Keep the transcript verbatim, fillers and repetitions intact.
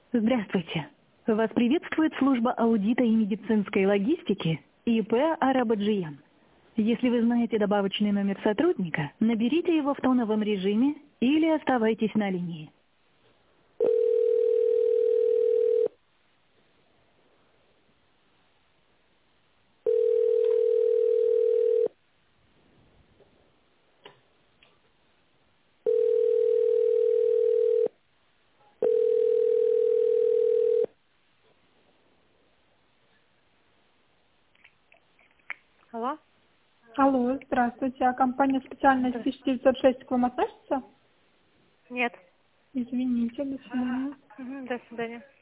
Здравствуйте. Вас приветствует служба аудита и медицинской логистики И П Арабаджиян. Если вы знаете добавочный номер сотрудника, наберите его в тоновом режиме или оставайтесь на линии. Алло? Алло, здравствуйте. А компания специальность Здравствуйте. тысяча девятьсот шесть к вам относится? Нет. Извините, до свидания. Мгм, до свидания.